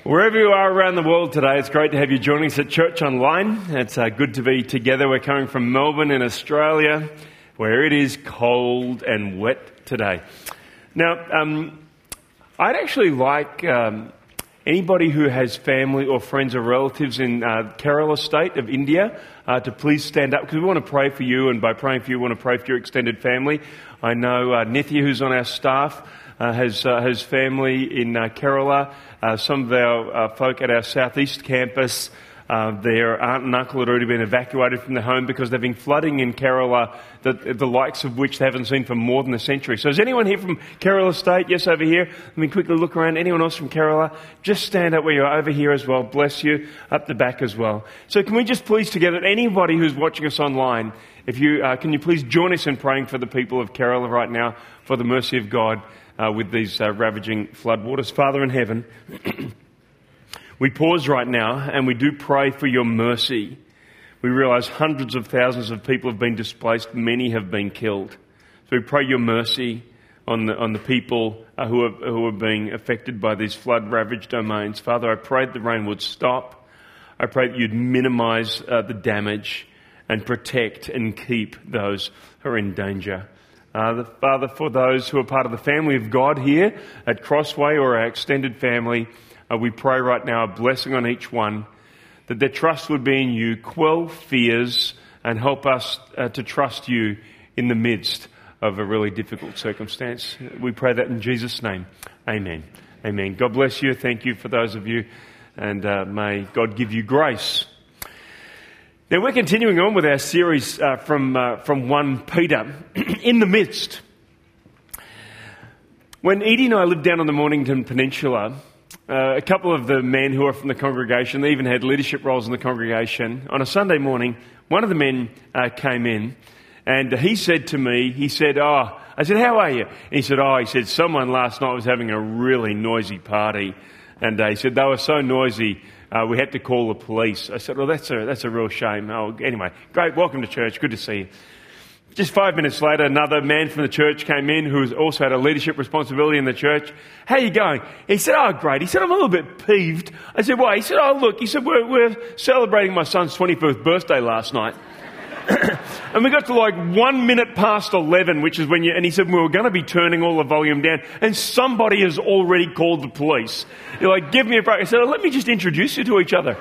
Wherever you are around the world today, it's great to have you joining us at Church Online. It's good to be together. We're coming from Melbourne in Australia, where it is cold and wet today. Now, I'd actually like anybody who has family or friends or relatives in Kerala state of India to please stand up, because we want to pray for you, and by praying for you, we want to pray for your extended family. I know Nithya, who's on our staff, has family in Kerala. Some of our folk at our southeast campus, their aunt and uncle had already been evacuated from their home because there've been flooding in Kerala, the likes of which they haven't seen for more than a century. So is anyone here from Kerala State? Yes, over here. Let me quickly look around. Anyone else from Kerala? Just stand up where you are. Over here as well. Bless you. Up the back as well. So can we just please together, anybody who's watching us online, if you can you please join us in praying for the people of Kerala right now, for the mercy of God with these ravaging floodwaters. Father in heaven, we pause right now and we do pray for your mercy. We realise hundreds of thousands of people have been displaced. Many have been killed. So we pray your mercy on the people who are being affected by these flood-ravaged domains. Father, I pray that the rain would stop. I pray that you'd minimise the damage and protect and keep those who are in danger. Father, for those who are part of the family of God here at Crossway or our extended family, we pray right now a blessing on each one, that their trust would be in you, quell fears, and help us to trust you in the midst of a really difficult circumstance. We pray that in Jesus' name. Amen. Amen. God bless you. Thank you for those of you, and may God give you grace. Now, we're continuing on with our series from 1 Peter. In the midst. When Edie and I lived down on the Mornington Peninsula, a couple of the men who are from the congregation, they even had leadership roles in the congregation. On a Sunday morning, one of the men came in, and he said to me, I said, how are you? And he said, someone last night was having a really noisy party. And he said, they were so noisy, we had to call the police. I said, well, that's a real shame. Oh, anyway, great, welcome to church, good to see you. Just 5 minutes later, another man from the church came in who also had a leadership responsibility in the church. How are you going? He said, oh, great. He said, I'm a little bit peeved. I said, why? He said, oh, look, we're celebrating my son's 21st birthday last night. And we got to like 1 minute past 11, which is when and he said, we were going to be turning all the volume down, and somebody has already called the police. You're like, give me a break. I said, let me just introduce you to each other.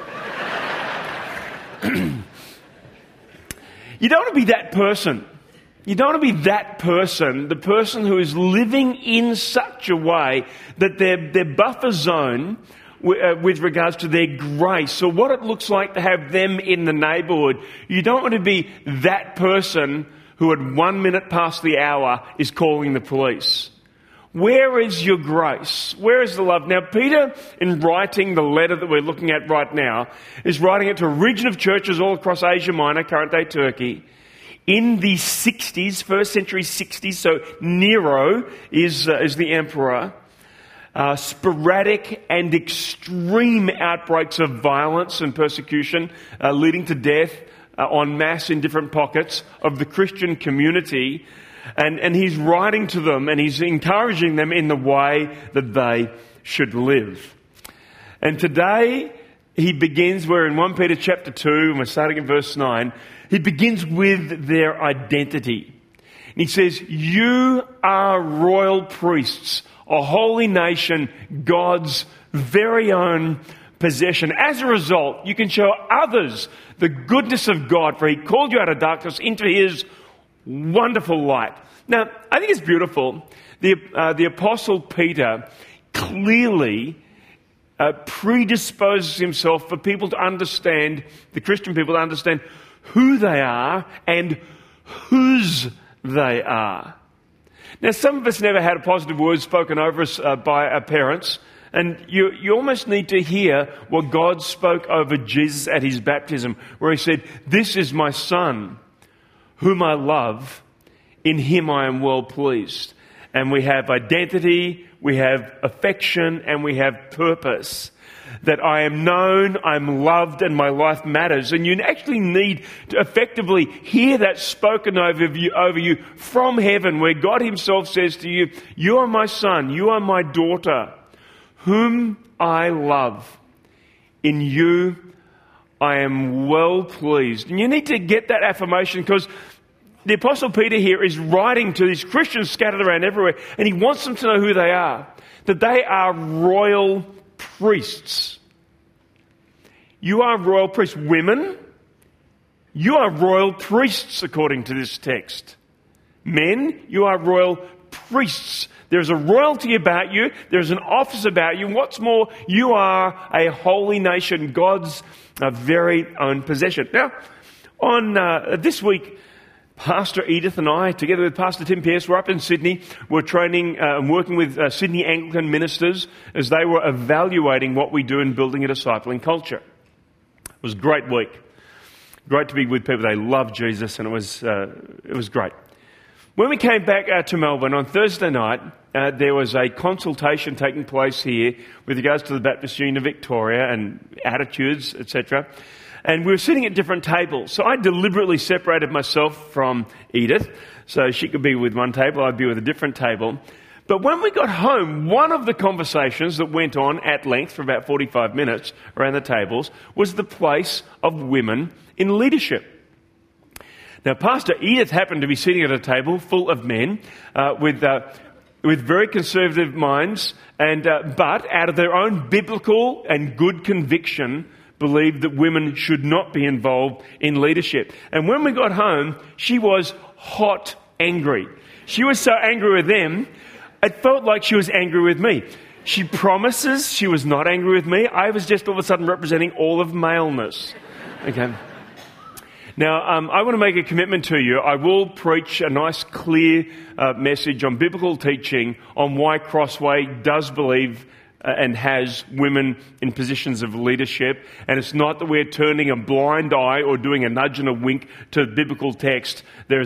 You don't want to be that person. You don't want to be that person, the person who is living in such a way that their buffer zone with regards to their grace, or what it looks like to have them in the neighbourhood. You don't want to be that person who at 1 minute past the hour is calling the police. Where is your grace? Where is the love? Now, Peter, in writing the letter that we're looking at right now, is writing it to a region of churches all across Asia Minor, current-day Turkey, in the 60s, first century 60s, so Nero is the emperor. Sporadic and extreme outbreaks of violence and persecution leading to death en masse in different pockets of the Christian community. And he's writing to them and he's encouraging them in the way that they should live. And today he begins, we're in 1 Peter chapter 2, and we're starting at verse 9. He begins with their identity. And he says, you are royal priests, a holy nation, God's very own possession. As a result, you can show others the goodness of God, for he called you out of darkness into his wonderful light. Now, I think it's beautiful. The Apostle Peter clearly predisposes himself for people to understand, the Christian people to understand who they are and whose they are. Now, some of us never had a positive word spoken over us by our parents, and you almost need to hear what God spoke over Jesus at his baptism, where he said, this is my son, whom I love, in him I am well pleased. And we have identity, we have affection, and we have purpose. That I am known, I'm loved, and my life matters. And you actually need to effectively hear that spoken over you from heaven, where God himself says to you, you are my son, you are my daughter, whom I love. In you I am well pleased. And you need to get that affirmation, because the Apostle Peter here is writing to these Christians scattered around everywhere, and he wants them to know who they are. That they are royal priests. You are royal priests. Women, you are royal priests according to this text. Men, you are royal priests. There's a royalty about you. There's an office about you. What's more, you are a holy nation, God's very own possession. Now, on this week, Pastor Edith and I, together with Pastor Tim Pierce, were up in Sydney. We're training and working with Sydney Anglican ministers as they were evaluating what we do in building a discipling culture. It was a great week. Great to be with people. They love Jesus, and it was great. When we came back to Melbourne on Thursday night, there was a consultation taking place here with regards to the Baptist Union of Victoria and attitudes, etc. And we were sitting at different tables. So I deliberately separated myself from Edith so she could be with one table, I'd be with a different table. But when we got home, one of the conversations that went on at length for about 45 minutes around the tables was the place of women in leadership. Now, Pastor Edith happened to be sitting at a table full of men with very conservative minds, but out of their own biblical and good conviction, believed that women should not be involved in leadership. And when we got home, she was hot angry. She was so angry with them, it felt like she was angry with me. She promises she was not angry with me. I was just all of a sudden representing all of maleness. Okay. Now, I want to make a commitment to you. I will preach a nice, clear message on biblical teaching on why Crossway does believe and has women in positions of leadership. And it's not that we're turning a blind eye or doing a nudge and a wink to the biblical text.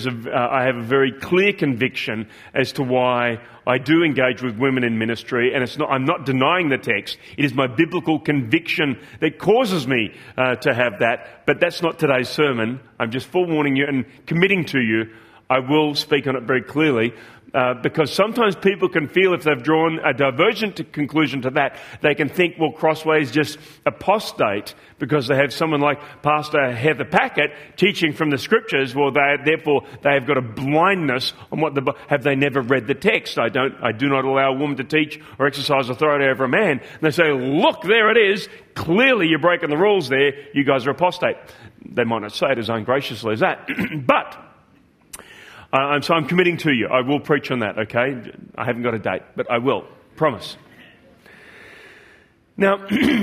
I have a very clear conviction as to why I do engage with women in ministry, and I'm not denying the text. It is my biblical conviction that causes me to have that. But that's not today's sermon. I'm just forewarning you and committing to you. I will speak on it very clearly. Because sometimes people can feel, if they've drawn a divergent conclusion to that, they can think, well, Crossway is just apostate because they have someone like Pastor Heather Packett teaching from the scriptures. Well, therefore they have got a blindness on what have they never read the text? I do not allow a woman to teach or exercise authority over a man. And they say, look, there it is. Clearly you're breaking the rules there. You guys are apostate. They might not say it as ungraciously as that, but so I'm committing to you. I will preach on that, okay? I haven't got a date, but I will. Promise. Now,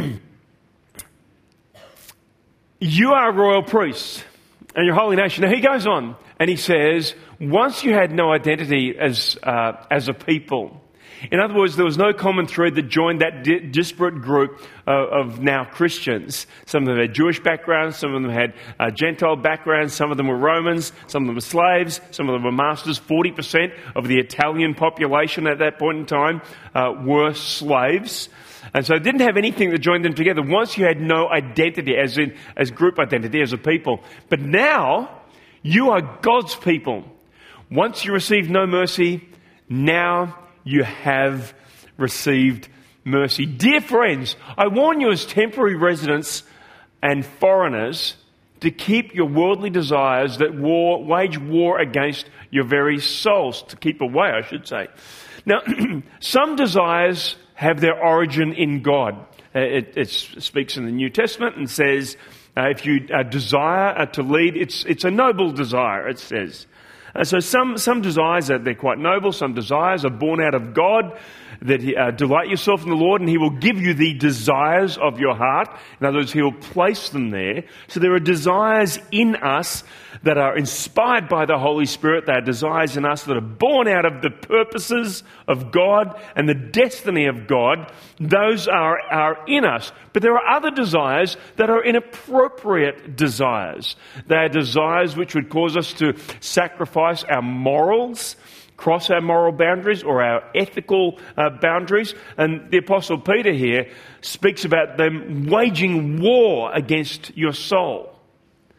you are royal priests and you're holy nation. Now, he goes on and he says, once you had no identity as a people. In other words, there was no common thread that joined that disparate group of now Christians. Some of them had Jewish backgrounds, some of them had Gentile backgrounds, some of them were Romans, some of them were slaves, some of them were masters. 40% of the Italian population at that point in time were slaves. And so it didn't have anything that joined them together. Once you had no identity, as group identity, as a people. But now, you are God's people. Once you received no mercy, now you have received mercy. Dear friends, I warn you as temporary residents and foreigners to keep your worldly desires that wage war against your very souls. To keep away, I should say. Now, some desires have their origin in God. It speaks in the New Testament and says, if you desire to lead, it's a noble desire, it says. So some desires, they're quite noble. Some desires are born out of God, that delight yourself in the Lord and He will give you the desires of your heart. In other words, He will place them there. So there are desires in us that are inspired by the Holy Spirit. There are desires in us that are born out of the purposes of God and the destiny of God. Those are in us. But there are other desires that are inappropriate desires. They are desires which would cause us to sacrifice our morals, cross our moral boundaries or our ethical boundaries. And the Apostle Peter here speaks about them waging war against your soul.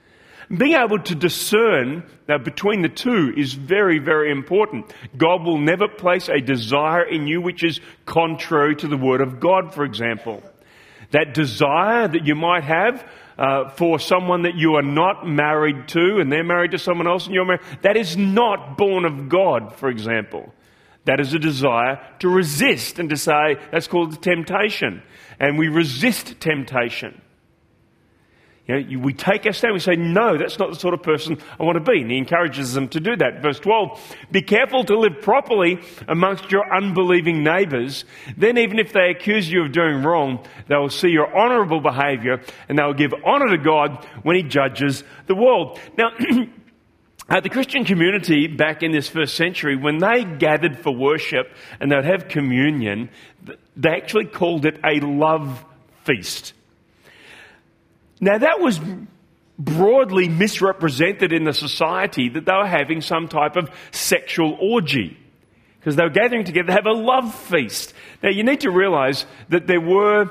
Being able to discern between the two is very, very important. God will never place a desire in you which is contrary to the Word of God, for example. That desire that you might have for someone that you are not married to and they're married to someone else and you're married, that is not born of God, for example. That is a desire to resist and to say, that's called temptation. And we resist temptation. We take our stand, we say, no, that's not the sort of person I want to be. And he encourages them to do that. Verse 12, be careful to live properly amongst your unbelieving neighbours. Then even if they accuse you of doing wrong, they will see your honourable behaviour and they will give honour to God when he judges the world. Now, the Christian community back in this first century, when they gathered for worship and they'd have communion, they actually called it a love feast. Now that was broadly misrepresented in the society that they were having some type of sexual orgy. Because they were gathering together to have a love feast. Now you need to realise that there were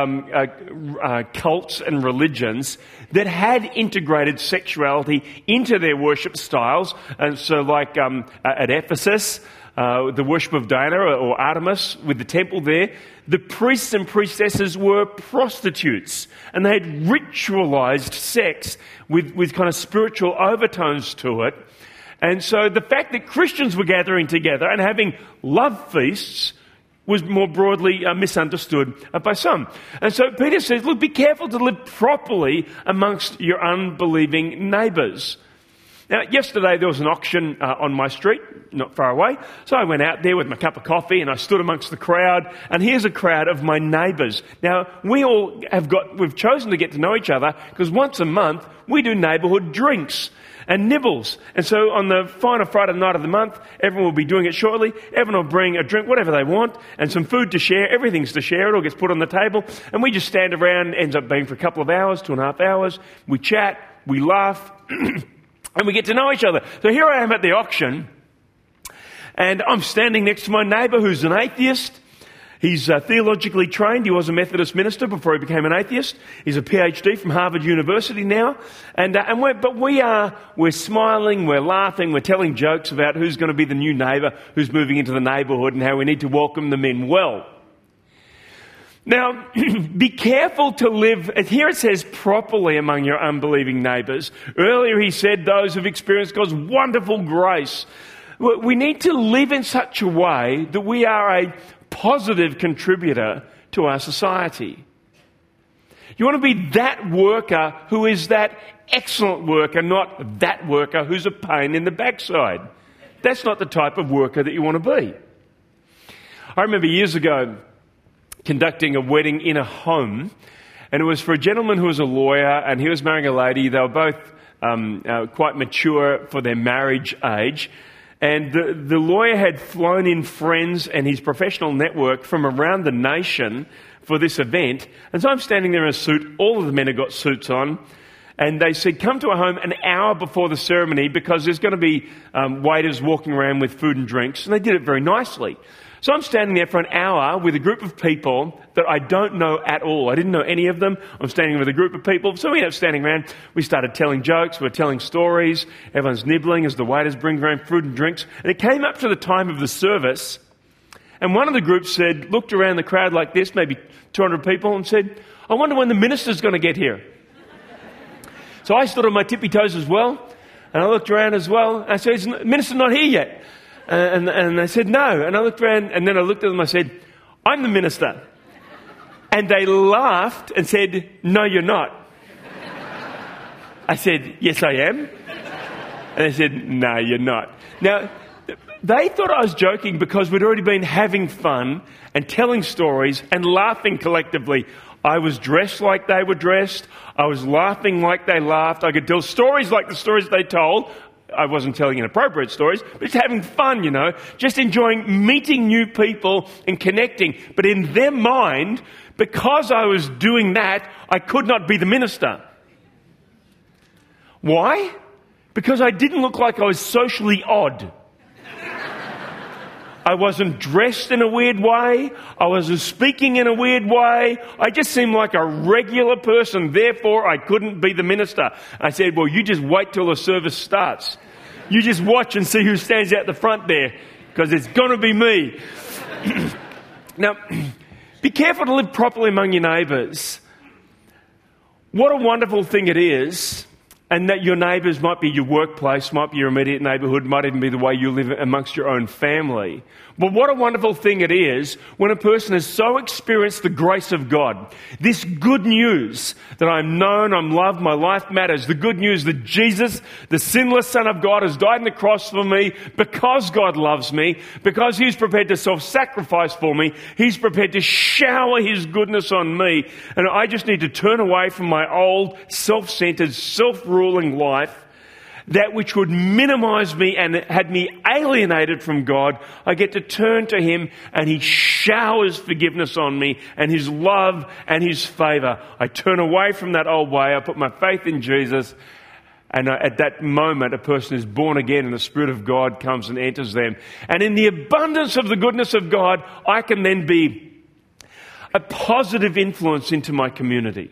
cults and religions that had integrated sexuality into their worship styles. And so like at Ephesus, the worship of Diana or Artemis with the temple there, the priests and priestesses were prostitutes and they had ritualized sex with kind of spiritual overtones to it. And so the fact that Christians were gathering together and having love feasts was more broadly misunderstood by some. And so Peter says, look, be careful to live properly amongst your unbelieving neighbours. Now, yesterday there was an auction on my street, not far away. So I went out there with my cup of coffee and I stood amongst the crowd. And here's a crowd of my neighbours. Now, we've chosen to get to know each other because once a month we do neighbourhood drinks and nibbles. And so on the final Friday night of the month, everyone will be doing it shortly. Everyone will bring a drink, whatever they want, and some food to share. Everything's to share. It all gets put on the table. And we just stand around, ends up being for a couple of hours, 2.5 hours. We chat, we laugh. And we get to know each other. So here I am at the auction, and I'm standing next to my neighbour who's an atheist. He's theologically trained. He was a Methodist minister before he became an atheist. He's a PhD from Harvard University now. We're smiling, we're laughing, we're telling jokes about who's going to be the new neighbour who's moving into the neighbourhood and how we need to welcome them in well. Now, be careful to live, here it says, properly among your unbelieving neighbours. Earlier he said those who've experienced God's wonderful grace. We need to live in such a way that we are a positive contributor to our society. You want to be that worker who is that excellent worker, not that worker who's a pain in the backside. That's not the type of worker that you want to be. I remember years ago conducting a wedding in a home, and it was for a gentleman who was a lawyer and he was marrying a lady. They were both quite mature for their marriage age, and the lawyer had flown in friends and his professional network from around the nation for this event. And so I'm standing there in a suit. All of the men have got suits on, and they said, come to our home an hour before the ceremony because there's going to be waiters walking around with food and drinks. And they did it very nicely. So I'm standing there for an hour with a group of people that I don't know at all. I didn't know any of them. I'm standing with a group of people. So we ended up standing around. We started telling jokes. We're telling stories. Everyone's nibbling as the waiters bring around food and drinks. And it came up to the time of the service. And one of the groups looked around the crowd like this, maybe 200 people, and said, I wonder when the minister's going to get here. So I stood on my tippy toes as well. And I looked around as well. And I said, is the minister not here yet? And they said, no. And I looked around and then I looked at them and I said, I'm the minister. And they laughed and said, no, you're not. I said, yes, I am. And they said, no, you're not. Now, they thought I was joking because we'd already been having fun and telling stories and laughing collectively. I was dressed like they were dressed. I was laughing like they laughed. I could tell stories like the stories they told. I wasn't telling inappropriate stories, but just having fun, just enjoying meeting new people and connecting. But in their mind, because I was doing that, I could not be the minister. Why? Because I didn't look like I was socially odd. I wasn't dressed in a weird way. I wasn't speaking in a weird way. I just seemed like a regular person. Therefore, I couldn't be the minister. I said, well, you just wait till the service starts. You just watch and see who stands out the front there, because it's going to be me. Now, be careful to live properly among your neighbours. What a wonderful thing it is, and that your neighbours might be your workplace, might be your immediate neighbourhood, might even be the way you live amongst your own family. But what a wonderful thing it is when a person has so experienced the grace of God, this good news that I'm known, I'm loved, my life matters, the good news that Jesus, the sinless Son of God, has died on the cross for me because God loves me, because He's prepared to self-sacrifice for me, He's prepared to shower His goodness on me, and I just need to turn away from my old, self-centered, self-ruling life, that which would minimize me and had me alienated from God. I get to turn to Him, and He showers forgiveness on me and His love and His favour. I turn away from that old way. I put my faith in Jesus, and at that moment a person is born again and the Spirit of God comes and enters them. And in the abundance of the goodness of God, I can then be a positive influence into my community.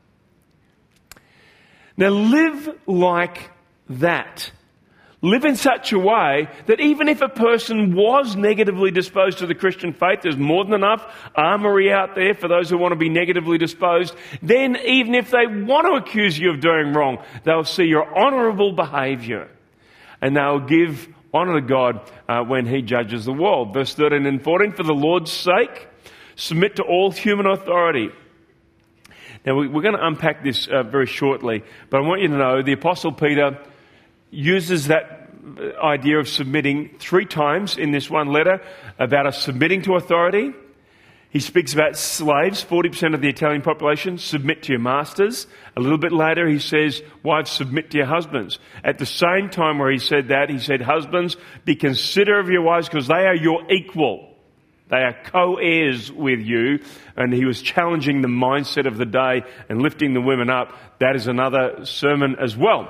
Now live like that. Live in such a way that even if a person was negatively disposed to the Christian faith, there's more than enough armoury out there for those who want to be negatively disposed. Then even if they want to accuse you of doing wrong, they'll see your honourable behaviour, and they'll give honour to God when He judges the world. Verse 13 and 14, for the Lord's sake, submit to all human authority. Now we're going to unpack this very shortly, but I want you to know the Apostle Peter uses that idea of submitting 3 times in this one letter, about us submitting to authority. He speaks about slaves, 40% of the Italian population, submit to your masters. A little bit later he says, wives, submit to your husbands. At the same time where he said that, he said, husbands, be considerate of your wives because they are your equal. They are co-heirs with you. And he was challenging the mindset of the day and lifting the women up. That is another sermon as well.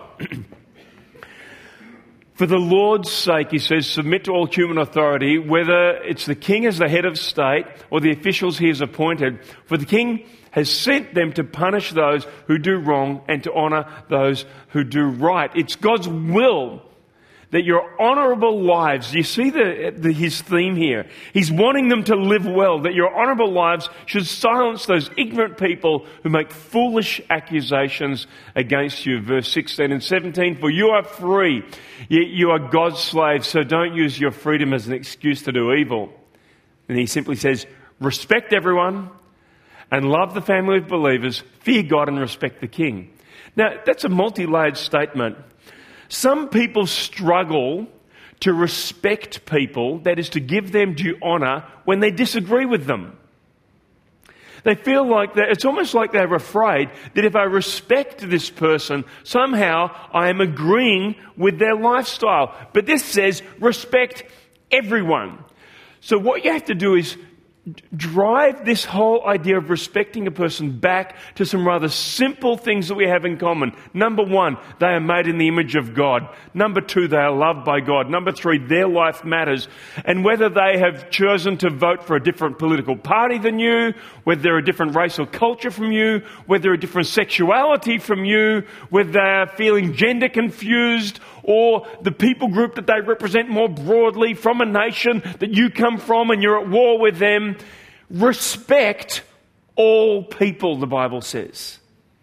For the Lord's sake, he says, submit to all human authority, whether it's the king as the head of state or the officials he has appointed. For the king has sent them to punish those who do wrong and to honour those who do right. It's God's will that your honourable lives, you see his theme here. He's wanting them to live well, that your honourable lives should silence those ignorant people who make foolish accusations against you. Verse 16 and 17, for you are free, yet you are God's slaves, so don't use your freedom as an excuse to do evil. And he simply says, respect everyone and love the family of believers, fear God and respect the king. Now, that's a multi-layered statement. Some people struggle to respect people, that is to give them due honour, when they disagree with them. They feel like that it's almost like they're afraid that if I respect this person, somehow I am agreeing with their lifestyle. But this says respect everyone. So what you have to do is drive this whole idea of respecting a person back to some rather simple things that we have in common. Number 1, they are made in the image of God. Number 2, they are loved by God. Number 3, their life matters. And whether they have chosen to vote for a different political party than you, whether they're a different race or culture from you, whether they're a different sexuality from you, whether they are feeling gender confused, or the people group that they represent more broadly from a nation that you come from and you're at war with them. Respect all people, the Bible says.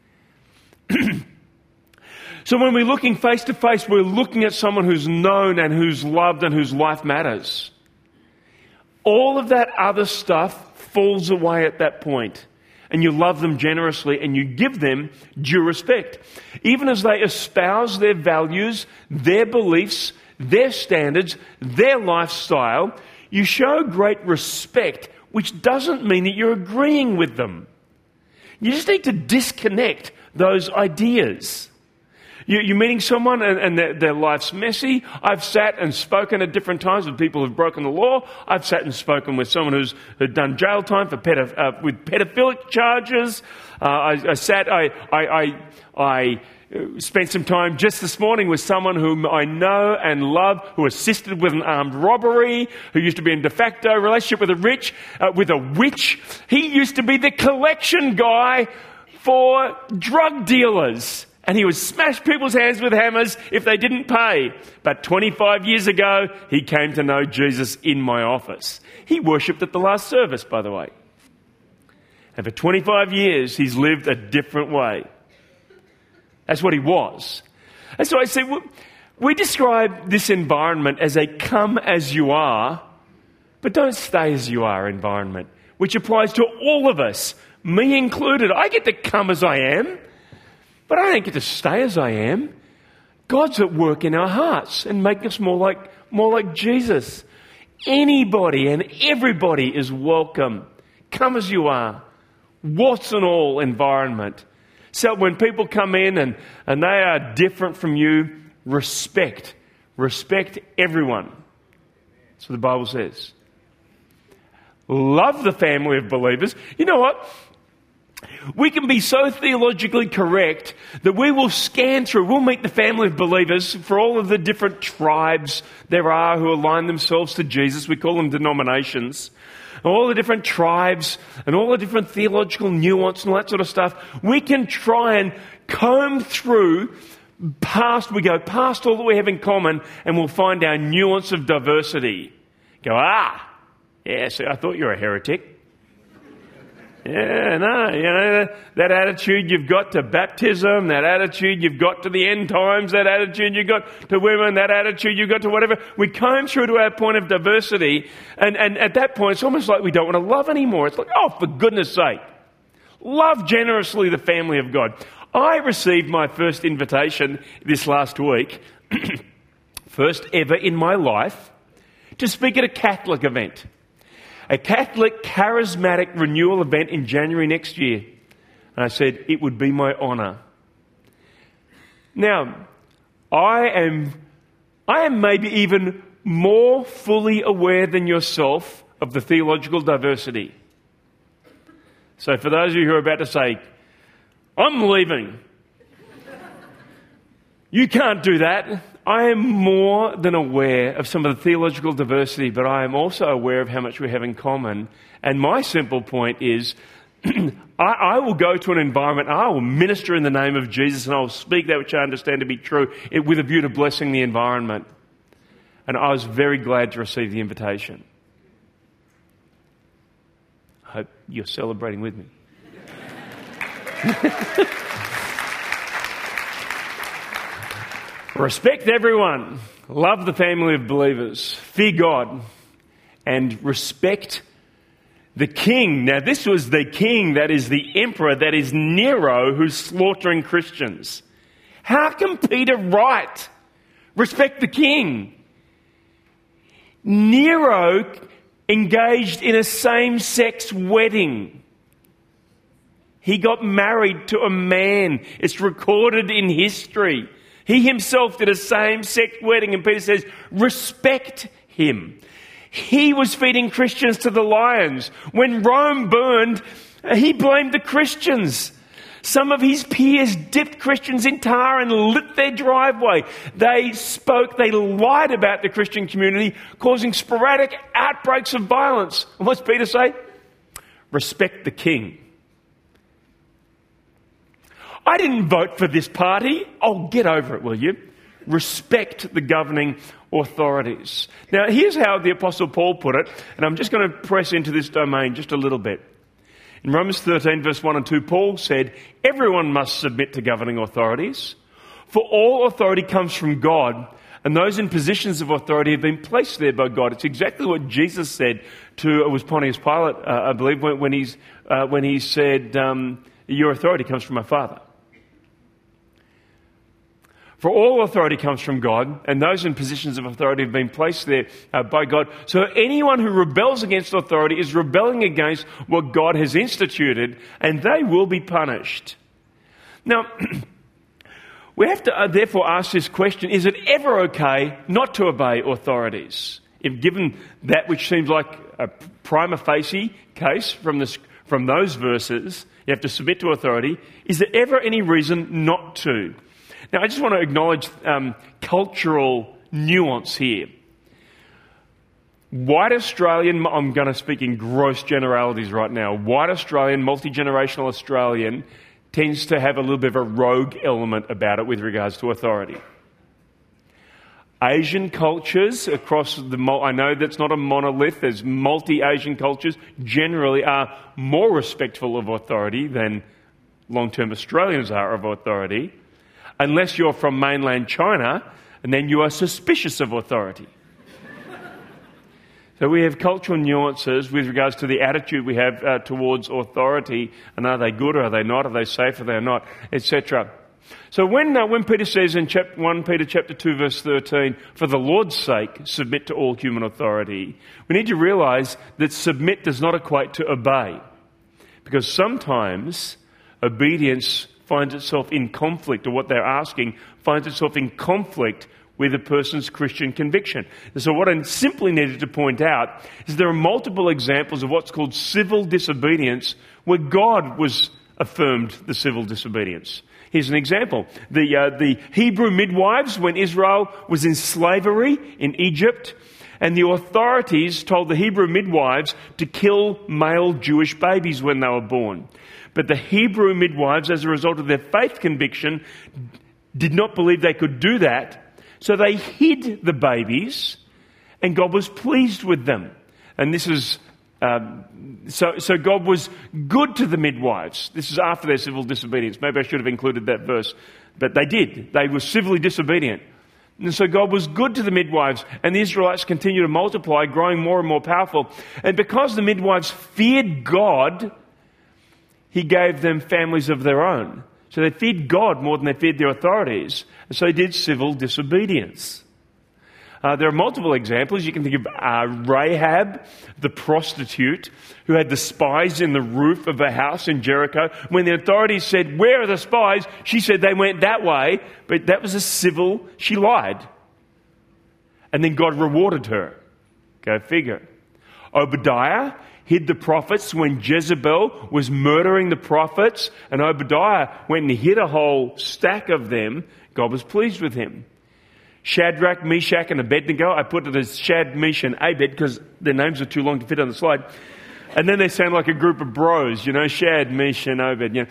So when we're looking face to face, we're looking at someone who's known and who's loved and whose life matters. All of that other stuff falls away at that point. And you love them generously and you give them due respect. Even as they espouse their values, their beliefs, their standards, their lifestyle, you show great respect, which doesn't mean that you're agreeing with them. You just need to disconnect those ideas. You're meeting someone and their life's messy. I've sat and spoken at different times with people who've broken the law. I've sat and spoken with someone who's done jail time for with pedophilic charges. I spent some time just this morning with someone whom I know and love, who assisted with an armed robbery, who used to be in de facto relationship with a witch. He used to be the collection guy for drug dealers. And he would smash people's hands with hammers if they didn't pay. But 25 years ago, he came to know Jesus in my office. He worshipped at the last service, by the way. And for 25 years, he's lived a different way. That's what he was. And so I say, we describe this environment as a come as you are, but don't stay as you are environment, which applies to all of us, me included. I get to come as I am. But I don't get to stay as I am. God's at work in our hearts and making us more like Jesus. Anybody and everybody is welcome. Come as you are. Warts and all environment. So when people come in and they are different from you, respect. Respect everyone. That's what the Bible says. Love the family of believers. You know what? We can be so theologically correct that we will scan through, we'll meet the family of believers for all of the different tribes there are who align themselves to Jesus. We call them denominations. All the different tribes and all the different theological nuance and all that sort of stuff. We can try and comb through we go past all that we have in common and we'll find our nuance of diversity. Go, yeah, see, I thought you were a heretic. Yeah, no, that attitude you've got to baptism, that attitude you've got to the end times, that attitude you've got to women, that attitude you've got to whatever. We comb through to our point of diversity, and at that point it's almost like we don't want to love anymore. It's like, for goodness sake, love generously the family of God. I received my first invitation this last week, first ever in my life, to speak at a Catholic event. A Catholic charismatic renewal event in January next year. And I said, it would be my honour. Now, I am maybe even more fully aware than yourself of the theological diversity. So for those of you who are about to say, I'm leaving, you can't do that. I am more than aware of some of the theological diversity, but I am also aware of how much we have in common. And my simple point is, I will go to an environment, I will minister in the name of Jesus, and I will speak that which I understand to be true with a view to blessing the environment. And I was very glad to receive the invitation. I hope you're celebrating with me. Respect everyone. Love the family of believers. Fear God. And respect the king. Now this was the king, that is the emperor, that is Nero, who's slaughtering Christians. How can Peter write, respect the king? Nero engaged in a same-sex wedding. He got married to a man. It's recorded in history. He himself did a same-sex wedding, and Peter says, respect him. He was feeding Christians to the lions. When Rome burned, he blamed the Christians. Some of his peers dipped Christians in tar and lit their driveway. They lied about the Christian community, causing sporadic outbreaks of violence. And what's Peter say? Respect the king. I didn't vote for this party. Oh, get over it, will you? Respect the governing authorities. Now, here's how the Apostle Paul put it, and I'm just going to press into this domain just a little bit. In Romans 13, verse 1 and 2, Paul said, everyone must submit to governing authorities, for all authority comes from God, and those in positions of authority have been placed there by God. It's exactly what Jesus said to, it was Pontius Pilate, I believe, when he said, your authority comes from my Father. For all authority comes from God, and those in positions of authority have been placed there by God. So anyone who rebels against authority is rebelling against what God has instituted, and they will be punished. Now, we have to therefore ask this question, is it ever okay not to obey authorities? If given that which seems like a prima facie case from those verses, you have to submit to authority, is there ever any reason not to? Now, I just want to acknowledge cultural nuance here. White Australian, I'm going to speak in gross generalities right now. White Australian, multi-generational Australian tends to have a little bit of a rogue element about it with regards to authority. Asian cultures across I know that's not a monolith, there's multi-Asian cultures, generally are more respectful of authority than long-term Australians are of authority, unless you're from mainland China, and then you are suspicious of authority. So we have cultural nuances with regards to the attitude we have towards authority, and are they good or are they not, are they safe or they are not, etc. So when Peter says in 1 Peter chapter 2 verse 13, for the Lord's sake, submit to all human authority, we need to realise that submit does not equate to obey. Because sometimes obedience finds itself in conflict, or what they're asking finds itself in conflict with a person's Christian conviction. And so what I simply needed to point out is there are multiple examples of what's called civil disobedience where God was affirmed the civil disobedience. Here's an example. The Hebrew midwives, when Israel was in slavery in Egypt, and the authorities told the Hebrew midwives to kill male Jewish babies when they were born. But the Hebrew midwives, as a result of their faith conviction, did not believe they could do that. So they hid the babies, and God was pleased with them. And this is so God was good to the midwives. This is after their civil disobedience. Maybe I should have included that verse, but they did. They were civilly disobedient. And so God was good to the midwives, and the Israelites continued to multiply, growing more and more powerful. And because the midwives feared God, He gave them families of their own. So they feared God more than they feared their authorities. And so they did civil disobedience. There are multiple examples. You can think of Rahab, the prostitute, who had the spies in the roof of a house in Jericho. When the authorities said, where are the spies? She said they went that way. But that was she lied. And then God rewarded her. Go figure. Obadiah hid the prophets when Jezebel was murdering the prophets, and Obadiah went and hid a whole stack of them. God was pleased with him. Shadrach, Meshach, and Abednego. I put it as Shad, Mesh, and Abed because their names are too long to fit on the slide. And then they sound like a group of bros, Shad, Mesh, and Obed.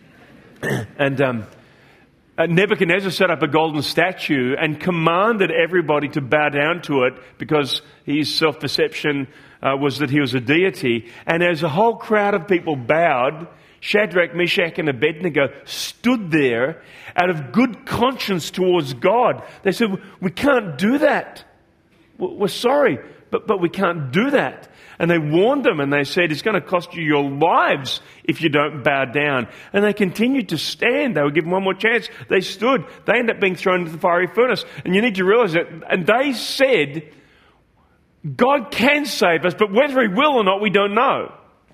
And Nebuchadnezzar set up a golden statue and commanded everybody to bow down to it because his self-perception was that he was a deity. And as a whole crowd of people bowed, Shadrach, Meshach, and Abednego stood there out of good conscience towards God. They said, we can't do that. We're sorry, but we can't do that. And they warned them and they said, it's going to cost you your lives if you don't bow down. And they continued to stand. They were given one more chance. They stood. They ended up being thrown into the fiery furnace. And you need to realize that. And they said, God can save us, but whether He will or not, we don't know.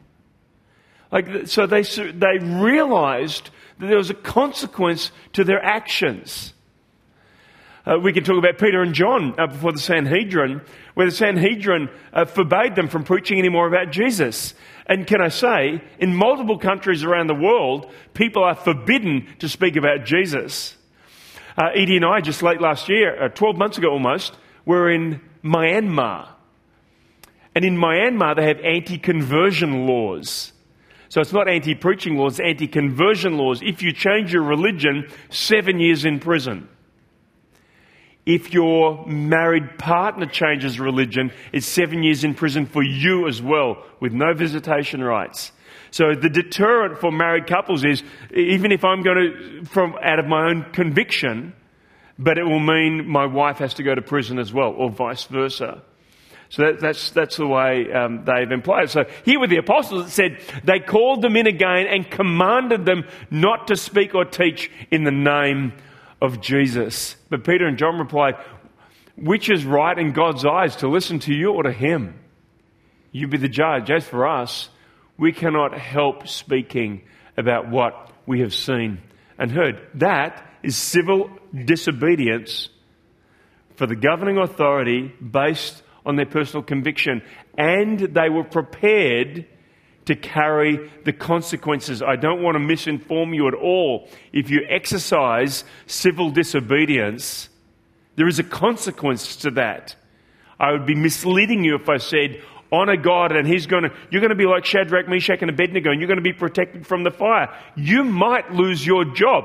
So they realized that there was a consequence to their actions. We can talk about Peter and John before the Sanhedrin, where the Sanhedrin forbade them from preaching anymore about Jesus. And can I say, in multiple countries around the world, people are forbidden to speak about Jesus. Edie and I, just late last year, 12 months ago almost, were in Myanmar. And in Myanmar, they have anti-conversion laws. So it's not anti-preaching laws, it's anti-conversion laws. If you change your religion, 7 years in prison. If your married partner changes religion, it's 7 years in prison for you as well, with no visitation rights. So the deterrent for married couples is, even if I'm going to, out of my own conviction, but it will mean my wife has to go to prison as well, or vice versa. So that's the way they've implied it. So here with the apostles, it said they called them in again and commanded them not to speak or teach in the name of Jesus. But Peter and John replied, which is right in God's eyes, to listen to you or to Him? You be the judge. As for us, we cannot help speaking about what we have seen and heard. That is civil disobedience for the governing authority based on their personal conviction. And they were prepared to carry the consequences. I don't want to misinform you at all. If you exercise civil disobedience, there is a consequence to that. I would be misleading you if I said, honor God and you're going to be like Shadrach, Meshach and Abednego and you're going to be protected from the fire. You might lose your job.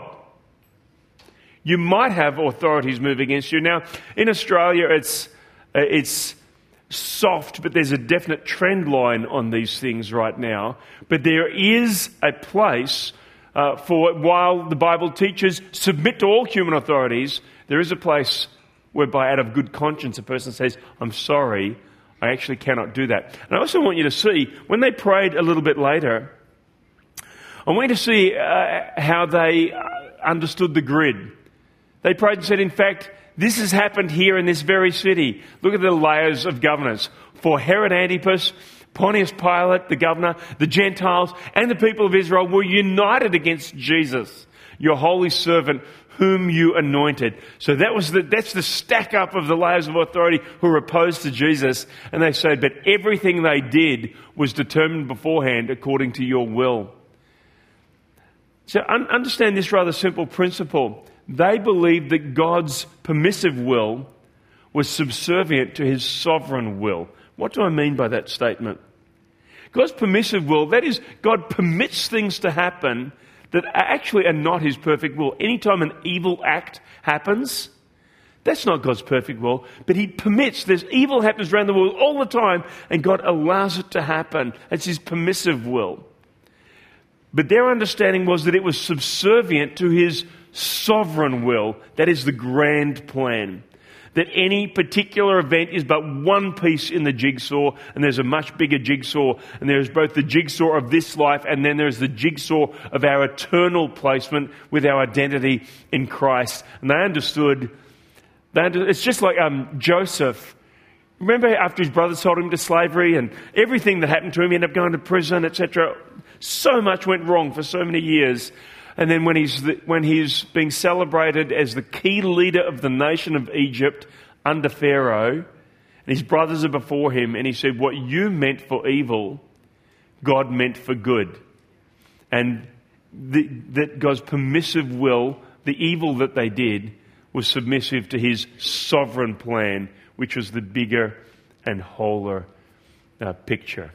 You might have authorities move against you. Now, in Australia, it's soft, but there's a definite trend line on these things right now. But there is a place for, while the Bible teaches submit to all human authorities, there is a place whereby out of good conscience a person says, I'm sorry, I actually cannot do that. And I also want you to see, when they prayed a little bit later, I want you to see how they understood the grid. They prayed and said, in fact, this has happened here in this very city. Look at the layers of governors. For Herod Antipas, Pontius Pilate, the governor, the Gentiles, and the people of Israel were united against Jesus, your holy servant, whom you anointed. So that's the stack up of the layers of authority who were opposed to Jesus. And they said, but everything they did was determined beforehand according to your will. So understand this rather simple principle. They believed that God's permissive will was subservient to his sovereign will. What do I mean by that statement? God's permissive will, that is, God permits things to happen that actually are not his perfect will. Anytime an evil act happens, that's not God's perfect will, but he permits. There's evil happens around the world all the time, and God allows it to happen. It's his permissive will. But their understanding was that it was subservient to his sovereign will. That is the grand plan. That any particular event is but one piece in the jigsaw, and there's a much bigger jigsaw, and there's both the jigsaw of this life and then there's the jigsaw of our eternal placement with our identity in Christ. And they understood, it's just like Joseph. Remember after his brothers sold him to slavery and everything that happened to him, he ended up going to prison, etc. So much went wrong for so many years. And then when he's being celebrated as the key leader of the nation of Egypt under Pharaoh, and his brothers are before him, and he said, what you meant for evil, God meant for good. And that God's permissive will, the evil that they did, was submissive to his sovereign plan, which was the bigger and wholer picture.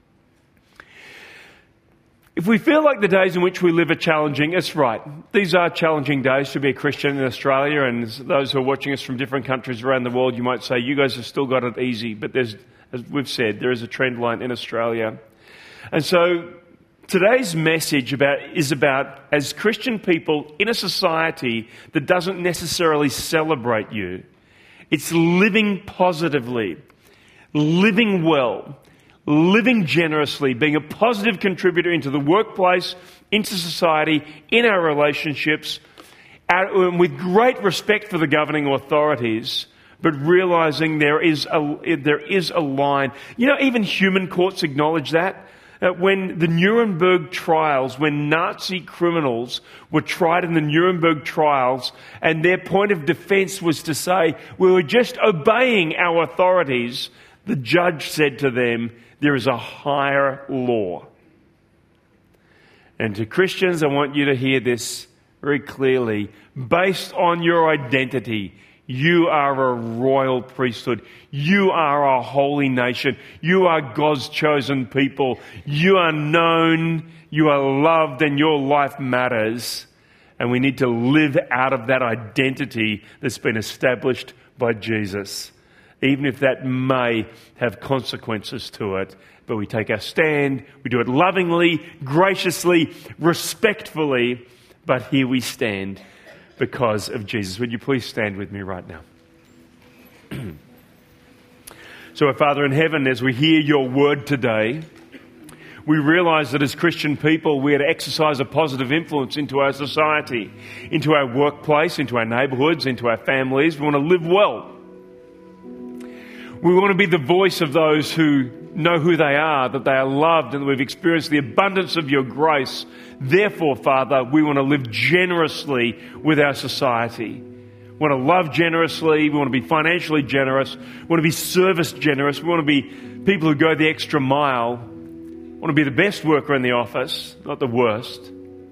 If we feel like the days in which we live are challenging, it's right. These are challenging days to be a Christian in Australia, and those who are watching us from different countries around the world, you might say, you guys have still got it easy. But as we've said, there is a trend line in Australia. And so today's message is about, as Christian people in a society that doesn't necessarily celebrate you, it's living positively, living well, living generously, being a positive contributor into the workplace, into society, in our relationships, with great respect for the governing authorities, but realizing there is a line. You know, even human courts acknowledge that. When the Nuremberg trials, when Nazi criminals were tried in the Nuremberg trials, and their point of defense was to say, we were just obeying our authorities, the judge said to them, there is a higher law. And to Christians, I want you to hear this very clearly. Based on your identity, you are a royal priesthood. You are a holy nation. You are God's chosen people. You are known, you are loved, and your life matters. And we need to live out of that identity that's been established by Jesus, even if that may have consequences to it. But we take our stand, we do it lovingly, graciously, respectfully, but here we stand because of Jesus. Would you please stand with me right now? So, our Father in heaven, as we hear your word today, we realise that as Christian people, we are to exercise a positive influence into our society, into our workplace, into our neighbourhoods, into our families. We want to live well. We want to be the voice of those who know who they are, that they are loved, and that we've experienced the abundance of your grace. Therefore, Father, we want to live generously with our society. We want to love generously. We want to be financially generous. We want to be service generous. We want to be people who go the extra mile. want to be the best worker in the office, not the worst.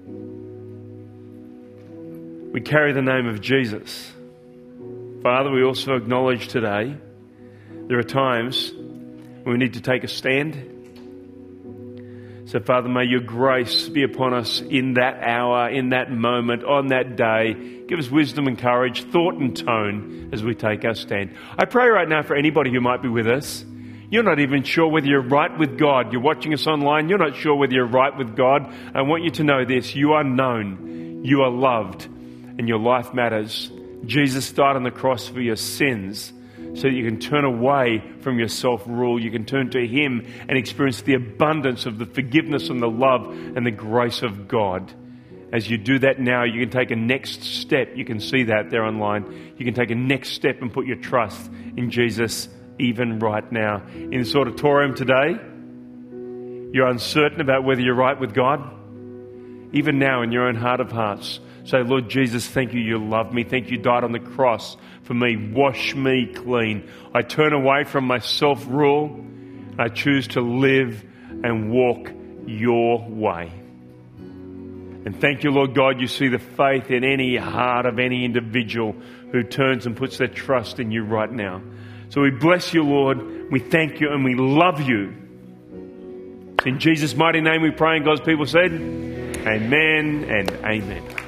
We carry the name of Jesus. Father, we also acknowledge today there are times when we need to take a stand. So, Father, may your grace be upon us in that hour, in that moment, on that day. Give us wisdom and courage, thought and tone as we take our stand. I pray right now for anybody who might be with us. You're not even sure whether you're right with God. You're watching us online. You're not sure whether you're right with God. I want you to know this. You are known. You are loved. And your life matters. Jesus died on the cross for your sins, so that you can turn away from your self-rule. You can turn to Him and experience the abundance of the forgiveness and the love and the grace of God. As you do that now, you can take a next step. You can see that there online. You can take a next step and put your trust in Jesus even right now. In this auditorium today, you're uncertain about whether you're right with God. Even now in your own heart of hearts, say, Lord Jesus, thank you, you love me. Thank you, died on the cross for me. Wash me clean. I turn away from my self-rule. I choose to live and walk your way. And thank you, Lord God, you see the faith in any heart of any individual who turns and puts their trust in you right now. So we bless you, Lord. We thank you and we love you. In Jesus' mighty name we pray, and God's people said, amen and amen.